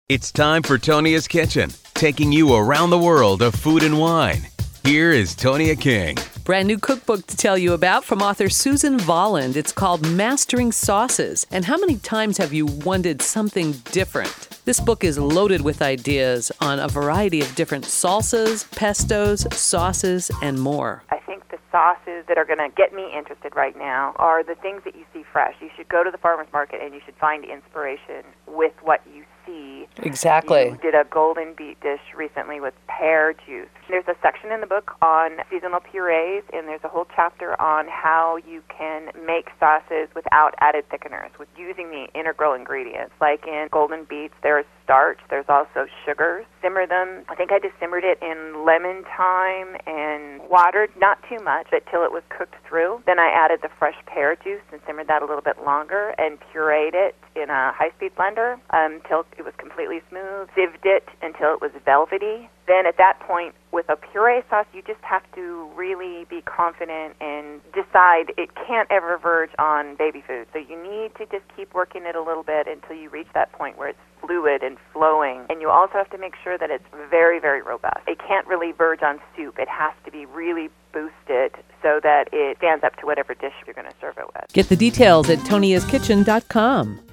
It's time for Tonia's Kitchen, taking you around the world of food and wine. Here is Tonia King. Brand new cookbook to tell you about from author Susan Volland. It's called Mastering Sauces. And how many times have you wanted something different? This book is loaded with ideas on a variety of different salsas, pestos, sauces, and more. I think the sauces that are going to get me interested right now are the things that you see fresh. You should go to the farmer's market and you should find inspiration with what you see. Exactly. You did a golden beet dish recently with pear juice. There's a section in the book on seasonal purees, and there's a whole chapter on how you can make sauces without added thickeners, with using the integral ingredients. Like in golden beets, there's starch, there's also sugars. Simmer them. I think I just simmered it in lemon thyme and water, not too much, but till it was cooked through. Then I added the fresh pear juice and simmered that a little bit longer and pureed it in a high-speed blender until it was completely smooth, sieved it until it was velvety. Then at that point, with a puree sauce, you just have to really be confident and decide it can't ever verge on baby food. So you need to just keep working it a little bit until you reach that point where it's fluid and flowing. And you also have to make sure that it's very, very robust. It can't really verge on soup. It has to be really boosted so that it stands up to whatever dish you're going to serve it with. Get the details at toniaskitchen.com.